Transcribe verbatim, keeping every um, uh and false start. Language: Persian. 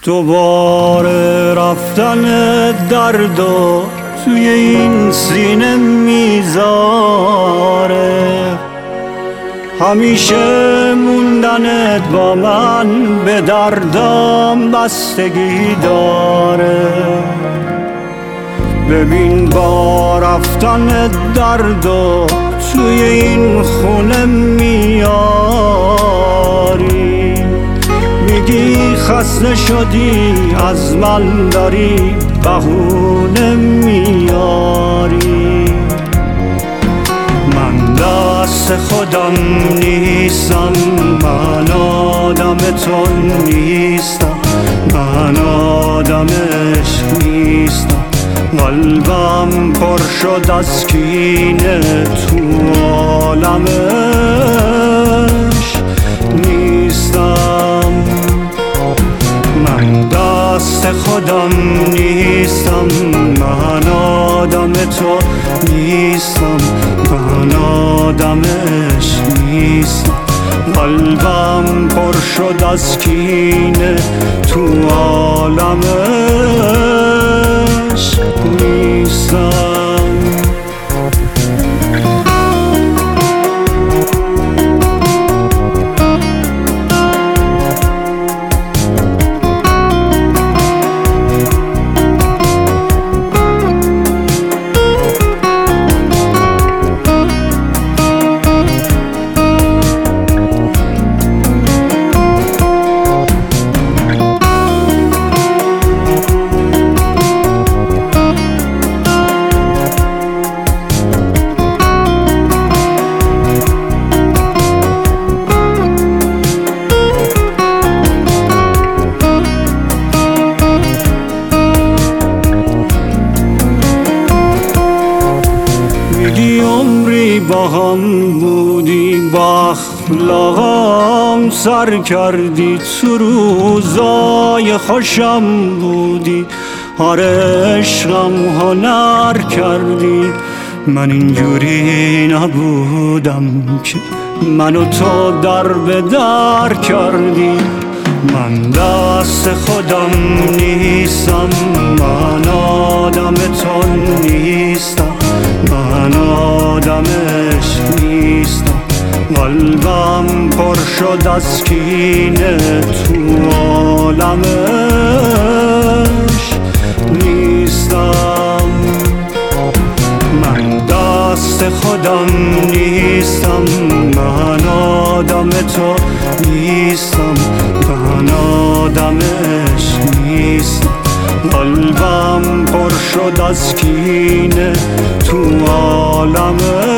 دوباره رفتن درد و توی این سینه میذاره، همیشه موندنت با من به دردم بستگی داره. ببین با رفتن درد و توی این خونه میاری، میگی خسته شدی از من داری بهونه میاری. من دست خودم نیستم، من آدم تو نیستم، من آدم عشق نیستم. قلبم پر شد از کینه، تو عالمش نیستم. من دست خودم نیستم، من آدم تو نیستم، من آدم عشق نیستم. قلبم پر شد از کینه، تو عالمش نیستم. عمری با هم بودی، با اخلاقم سر کردی، تو روزای خوشم بودی، آره عشقم هنر کردی. من اینجوری نبودم که منو تو در به در کردی. من دست خودم نیستم، من آدم تو نیستم، من آدم عشق نیستم. قلبم پر شد از کینه، تو عالمش نیستم. من دست خودم نیستم، من آدم تو نیستم، من آدم عشق نیستم. قلبم پر شد از کینه، تو عالمش